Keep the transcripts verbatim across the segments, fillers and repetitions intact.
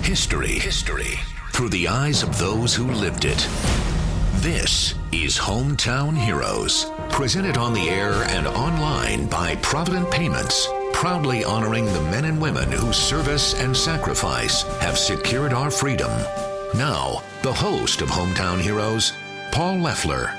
History. History. Through the eyes of those who lived it. This is Hometown Heroes. Presented on the air and online by Provident Payments. Proudly honoring the men and women whose service and sacrifice have secured our freedom. Now, the host of Hometown Heroes, Paul Leffler.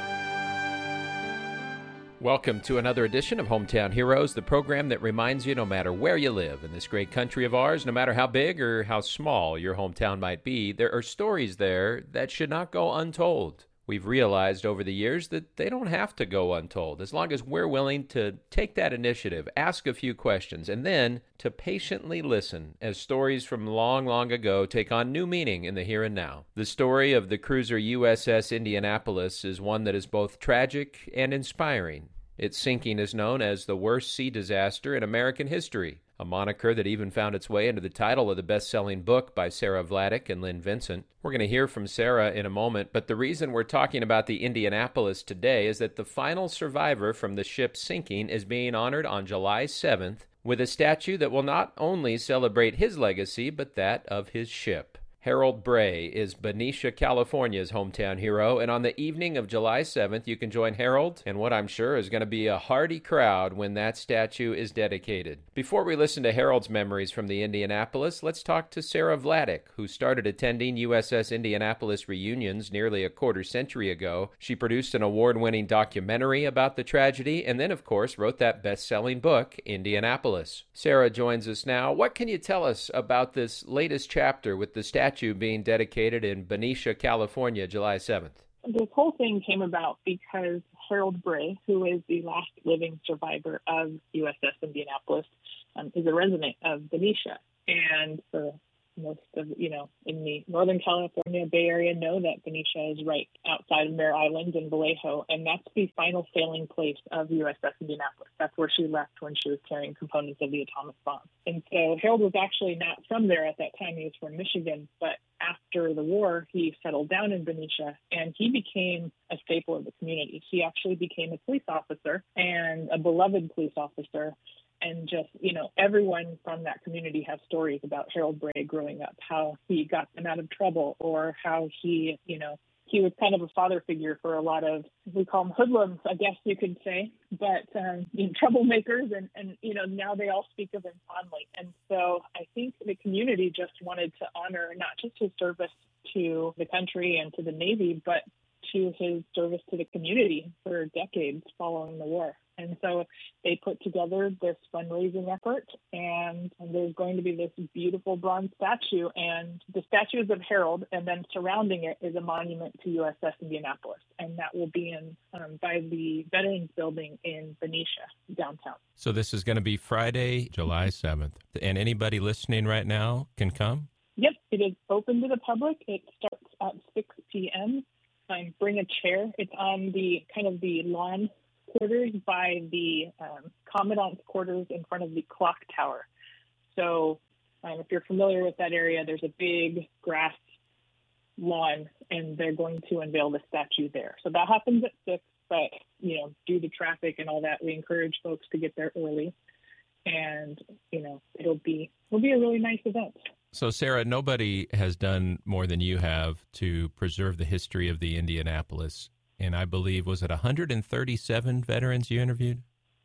Welcome to another edition of Hometown Heroes, the program that reminds you no matter where you live in this great country of ours, no matter how big or how small your hometown might be, there are stories there that should not go untold. We've realized over the years that they don't have to go untold, as long as we're willing to take that initiative, ask a few questions, and then to patiently listen as stories from long, long ago take on new meaning in the here and now. The story of the cruiser U S S Indianapolis is one that is both tragic and inspiring. Its sinking is known as the worst sea disaster in American history, a moniker that even found its way into the title of the best-selling book by Sarah Vladeck and Lynn Vincent. We're going to hear from Sarah in a moment, but the reason we're talking about the Indianapolis today is that the final survivor from the ship's sinking is being honored on July seventh with a statue that will not only celebrate his legacy, but that of his ship. Harold Bray is Benicia, California's hometown hero, and on the evening of July seventh, you can join Harold and what I'm sure is going to be a hearty crowd when that statue is dedicated. Before we listen to Harold's memories from the Indianapolis, let's talk to Sarah Vladeck, who started attending U S S Indianapolis reunions nearly a quarter century ago. She produced an award-winning documentary about the tragedy, and then, of course, wrote that best-selling book, Indianapolis. Sarah joins us now. What can you tell us about this latest chapter with the statue being dedicated in Benicia, California, July seventh? This whole thing came about because Harold Bray, who is the last living survivor of U S S Indianapolis, um, is a resident of Benicia. And for most of, you know, in the Northern California Bay Area know that Benicia is right outside of Mare Island in Vallejo, and that's the final sailing place of U S S Indianapolis. That's where she left when she was carrying components of the atomic bomb. And so Harold was actually not from there at that time. He was from Michigan, but after the war, he settled down in Benicia, and he became a staple of the community. He actually became a police officer, and a beloved police officer. And just, you know, everyone from that community has stories about Harold Bray growing up, how he got them out of trouble, or how he, you know, he was kind of a father figure for a lot of, we call them hoodlums, I guess you could say, but um, you know, troublemakers. And, and, you know, now they all speak of him fondly. And so I think the community just wanted to honor not just his service to the country and to the Navy, but to his service to the community for decades following the war. And so they put together this fundraising effort, and, and there's going to be this beautiful bronze statue, and the statue is of Harold, and then surrounding it is a monument to U S S Indianapolis, and that will be in um, by the Veterans Building in Benicia, downtown. So this is going to be Friday, July seventh, and anybody listening right now can come? Yep, it is open to the public. It starts at six p.m. Um, bring a chair. It's on the kind of the lawn quarters by the um, Commandant's quarters in front of the clock tower. So um, if you're familiar with that area, there's a big grass lawn, and they're going to unveil the statue there. So that happens at six, but, you know, due to traffic and all that, we encourage folks to get there early. And, you know, it'll be, it'll be a really nice event. So, Sarah, nobody has done more than you have to preserve the history of the Indianapolis. And I believe, was it one hundred thirty-seven veterans you interviewed?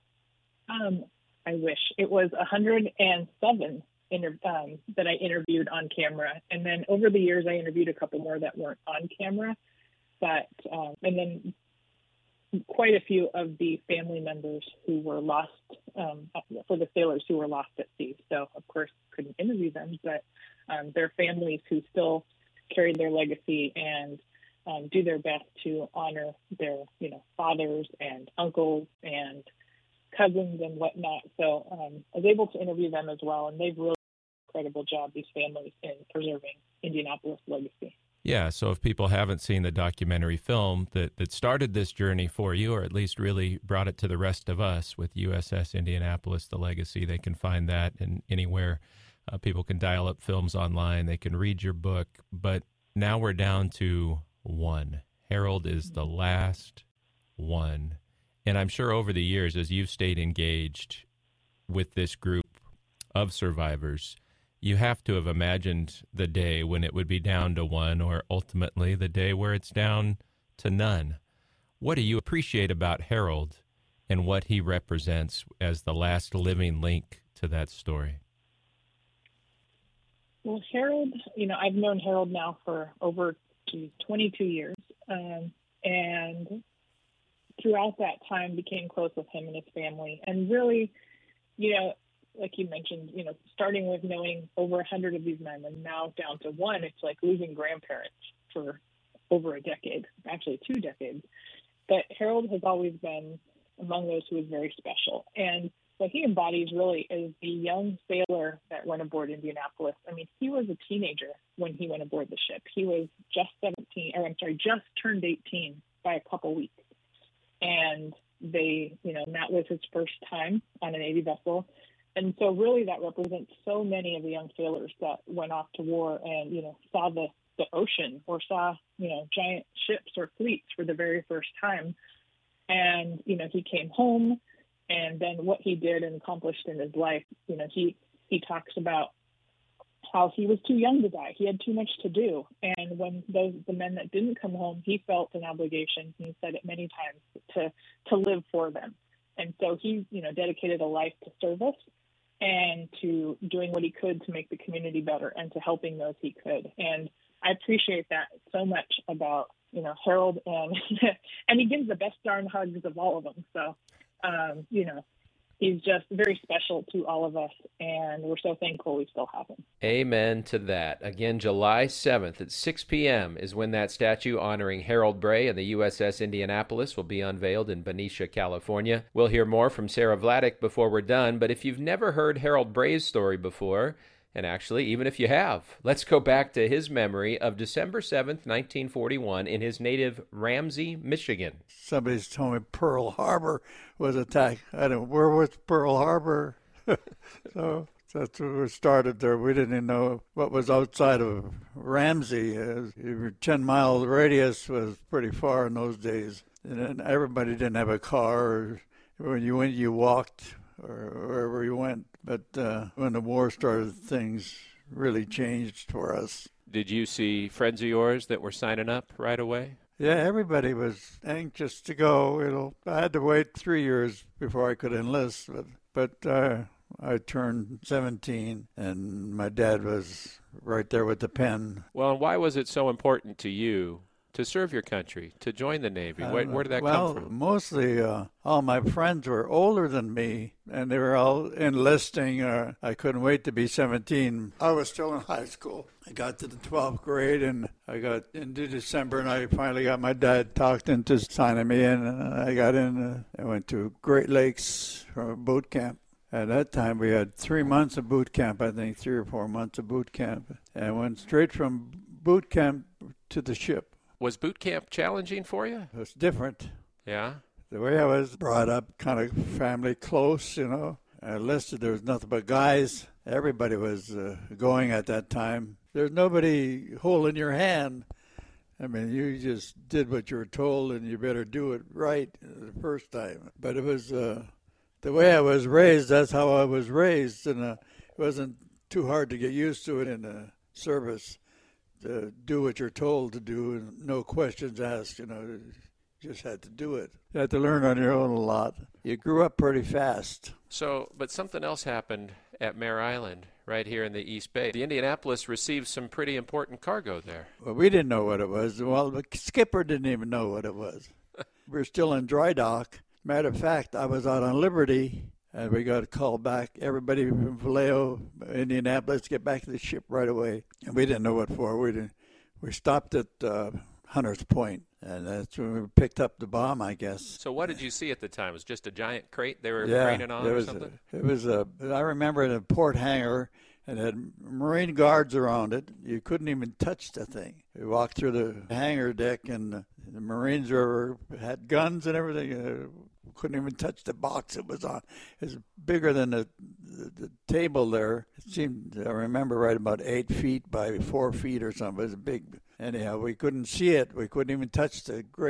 Um, I wish. It was one hundred seven inter- um, that I interviewed on camera. And then over the years, I interviewed a couple more that weren't on camera. But um, and then quite a few of the family members who were lost, um, for the sailors who were lost at sea. So, of course, couldn't interview them, but um, their families who still carried their legacy and Um, do their best to honor their, you know, fathers and uncles and cousins and whatnot. So um, I was able to interview them as well, and they've really done an incredible job, these families, in preserving Indianapolis legacy. Yeah, so if people haven't seen the documentary film that, that started this journey for you, or at least really brought it to the rest of us with U S S Indianapolis, the legacy, they can find that in anywhere. Uh, people can dial up films online. They can read your book. But now we're down to one. Harold is the last one. And I'm sure over the years, as you've stayed engaged with this group of survivors, you have to have imagined the day when it would be down to one, or ultimately the day where it's down to none. What do you appreciate about Harold and what he represents as the last living link to that story? Well, Harold, you know, I've known Harold now for over geez, twenty-two years, um, and throughout that time became close with him and his family. And really, you know, like you mentioned, you know, starting with knowing over a hundred of these men and now down to one, it's like losing grandparents for over a decade, actually two decades. But Harold has always been among those who is very special. And what he embodies really is the young sailor that went aboard Indianapolis. I mean, he was a teenager when he went aboard the ship. He was just seventeen, or I'm sorry, just turned eighteen by a couple weeks. And they, you know, and that was his first time on a Navy vessel. And so really that represents so many of the young sailors that went off to war and, you know, saw the, the ocean or saw, you know, giant ships or fleets for the very first time. And, you know, he came home, and then what he did and accomplished in his life, you know, he, he talks about how he was too young to die. He had too much to do. And when those, the men that didn't come home, he felt an obligation, he said it many times, to, to live for them. And so he, you know, dedicated a life to service and to doing what he could to make the community better and to helping those he could. And I appreciate that so much about, you know, Harold, and and he gives the best darn hugs of all of them. So, um, you know, he's just very special to all of us, and we're so thankful we still have him. Amen to that. Again, July seventh at six p.m. is when that statue honoring Harold Bray and the U S S Indianapolis will be unveiled in Benicia, California. We'll hear more from Sarah Vladeck before we're done, but if you've never heard Harold Bray's story before, and actually, even if you have, let's go back to his memory of December seventh, nineteen forty-one, in his native Ramsey, Michigan. Somebody's told me Pearl Harbor was attacked. I don't. Where was Pearl Harbor? So that's where we started there. We didn't even know what was outside of Ramsey. Uh, ten mile radius was pretty far in those days, and everybody didn't have a car. When you went, you walked, or wherever you went. But uh, when the war started, things really changed for us. Did you see friends of yours that were signing up right away? Yeah, everybody was anxious to go. You know, I had to wait three years before I could enlist, but but uh, I turned seventeen, and my dad was right there with the pen. Well, and why was it so important to you to serve your country, to join the Navy? Where, where did that well, come from? Well, mostly uh, all my friends were older than me, and they were all enlisting. Uh, I couldn't wait to be seventeen. I was still in high school. I got to the twelfth grade, and I got into December, and I finally got my dad talked into signing me in, and I got in. Uh, I went to Great Lakes for boot camp. At that time, we had three months of boot camp, I think, three or four months of boot camp, and I went straight from boot camp to the ship. Was boot camp challenging for you? It was different. Yeah? The way I was brought up, kind of family close, you know. I enlisted, there was nothing but guys. Everybody was uh, going at that time. There's nobody holding your hand. I mean, you just did what you were told, and you better do it right the first time. But it was uh, the way I was raised, that's how I was raised, and uh, it wasn't too hard to get used to it in the service. To do what you're told to do and no questions asked, you know, you just had to do it. You had to learn on your own a lot. You grew up pretty fast. So, but something else happened at Mare Island, right here in the East Bay. The Indianapolis received some pretty important cargo there. Well, we didn't know what it was. Well, the skipper didn't even know what it was. We were still in dry dock. Matter of fact, I was out on Liberty, and we got a call back. Everybody from Vallejo, Indianapolis, get back to the ship right away. And we didn't know what for. We didn't. We stopped at uh, Hunter's Point, and that's when we picked up the bomb, I guess. So what did you see at the time? It was just a giant crate they were yeah, craning on it or was something? A, it was a, I remember in a port hangar, and it had Marine guards around it. You couldn't even touch the thing. We walked through the hangar deck, and the, the Marines were, had guns and everything. Uh, couldn't even touch the box it was on. It was bigger than the, the, the table there. It seemed, I remember, right about eight feet by four feet or something. It was big. Anyhow, we couldn't see it. We couldn't even touch the grate.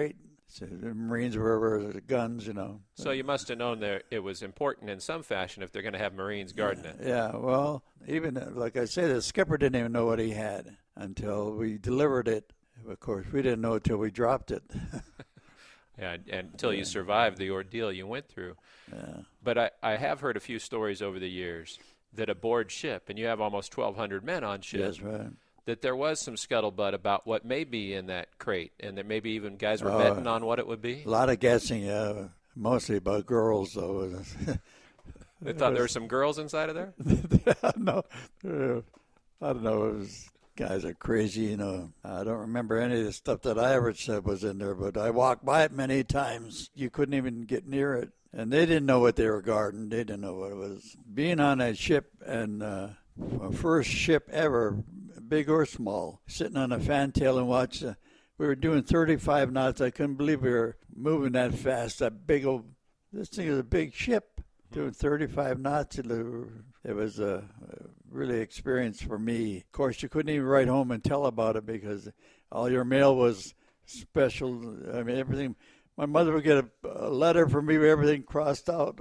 So the Marines were, were the guns, you know. So you must have known that it was important in some fashion if they're going to have Marines guarding it. Yeah, well, even, uh, like I say, the skipper didn't even know what he had until we delivered it. Of course, we didn't know until we dropped it. Yeah, and, and until you survived the ordeal you went through. Yeah. But I, I have heard a few stories over the years that aboard ship, and you have almost twelve hundred men on ship, That's right. that there was some scuttlebutt about what may be in that crate, and that maybe even guys were Oh, betting on what it would be. A lot of guessing, yeah, mostly about girls, though. They thought there were some girls inside of there? No, uh, I don't know. It was, guys are crazy, you know. I don't remember any of the stuff that I ever said was in there, but I walked by it many times. You couldn't even get near it. And they didn't know what they were guarding. They didn't know what it was. Being on a ship, and uh, my first ship ever, big or small, sitting on a fantail and watch. Uh, we were doing thirty-five knots. I couldn't believe we were moving that fast. That big old, this thing is a big ship, doing thirty-five knots. It was a really experience for me. Of course, you couldn't even write home and tell about it because all your mail was special. I mean, everything. My mother would get a, a letter from me with everything crossed out.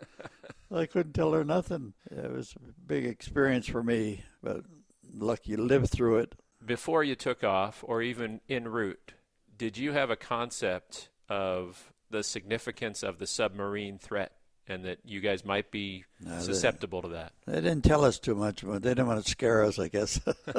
I couldn't tell her nothing. It was a big experience for me, but lucky you lived through it. Before you took off, or even en route, did you have a concept of the significance of the submarine threat and that you guys might be no, susceptible they, to that? They didn't tell us too much, but they didn't want to scare us, I guess.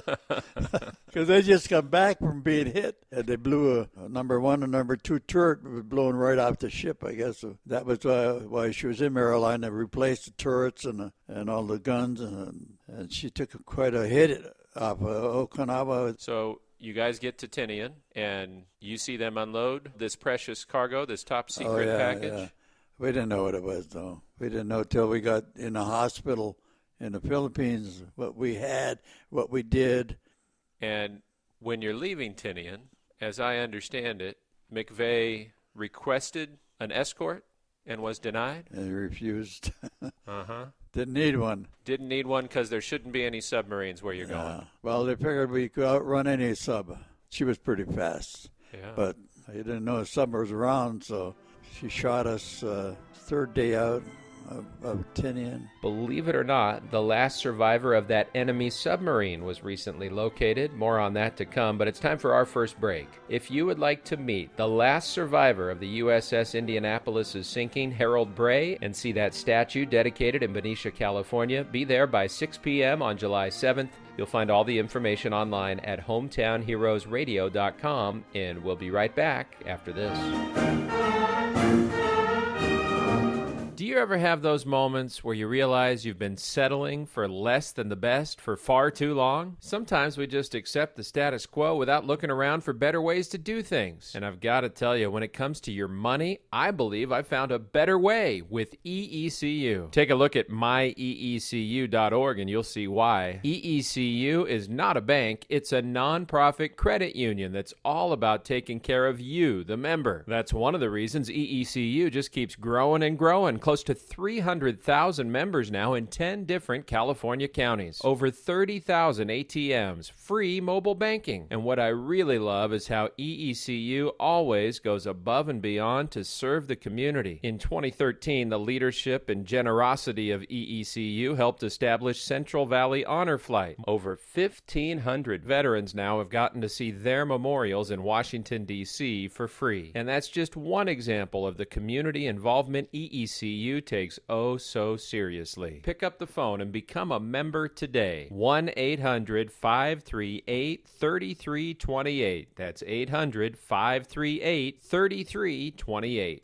Because they just come back from being hit, and they blew a, a number one and number two turret was blown right off the ship, I guess. So that was why, why she was in Maryland. They replaced the turrets and the, and all the guns, and, and she took quite a hit off of Okinawa. So you guys get to Tinian, and you see them unload this precious cargo, this top secret oh, yeah, package. Yeah. We didn't know what it was, though. We didn't know till we got in the hospital in the Philippines what we had, what we did. And when you're leaving Tinian, as I understand it, McVeigh requested an escort and was denied? And he refused. Uh-huh. Didn't need one. Didn't need one because there shouldn't be any submarines where you're Yeah. going. Well, they figured we could outrun any sub. She was pretty fast. Yeah. But I didn't know a sub was around, so she shot us uh, third day out of, of Tinian. Believe it or not, the last survivor of that enemy submarine was recently located. More on that to come, but it's time for our first break. If you would like to meet the last survivor of the U S S Indianapolis's sinking, Harold Bray, and see that statue dedicated in Benicia, California, be there by six p.m. on July seventh. You'll find all the information online at hometown heroes radio dot com, and we'll be right back after this. Do you ever have those moments where you realize you've been settling for less than the best for far too long? Sometimes we just accept the status quo without looking around for better ways to do things. And I've got to tell you, when it comes to your money, I believe I found a better way with E E C U. Take a look at my E E C U dot org and you'll see why. E E C U is not a bank, it's a nonprofit credit union that's all about taking care of you, the member. That's one of the reasons E E C U just keeps growing and growing. Close to three hundred thousand members now in ten different California counties. Over thirty thousand A T Ms, free mobile banking. And what I really love is how E E C U always goes above and beyond to serve the community. In twenty thirteen, the leadership and generosity of E E C U helped establish Central Valley Honor Flight. Over fifteen hundred veterans now have gotten to see their memorials in Washington, D C for free. And that's just one example of the community involvement E E C U takes oh so seriously. Pick up the phone and become a member today. one eight hundred five three eight three three two eight. That's eight hundred five three eight three three two eight.